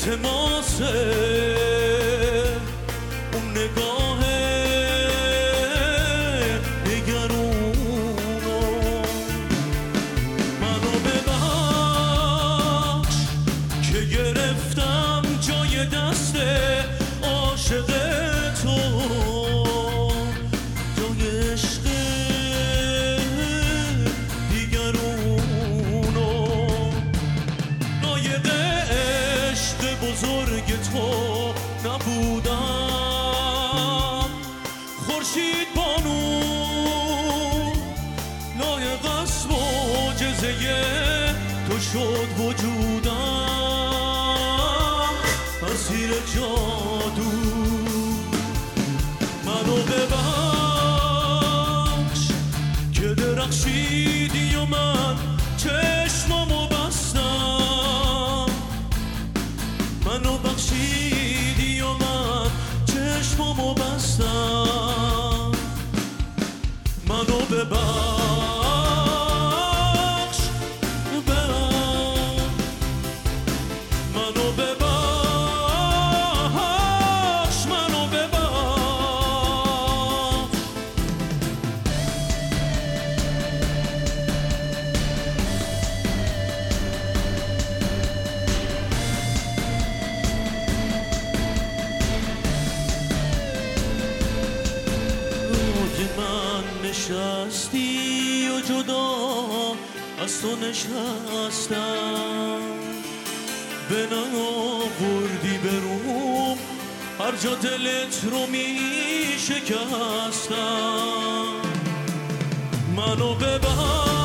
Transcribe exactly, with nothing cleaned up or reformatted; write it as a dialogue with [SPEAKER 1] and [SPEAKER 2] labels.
[SPEAKER 1] التماسه اون نگاه نگرونو منو ببخش که گرفتم جای دست عاشق تو جای عشق دیگرونو لایق عشق بزرگ تو نبودم خورشید بانو لایق است معجزه تو شد وجودم اسیر جادو منو ببخش که درخشیدی و من چشمامو بستم منو بخشیدی و من چشمامو بستم منو ببخش ببخش منو ببخش منو ببخش روی من نشستی و جدا از تو نشستم به ناوردی به روم هر جا دلت رو می شکستم منو ببر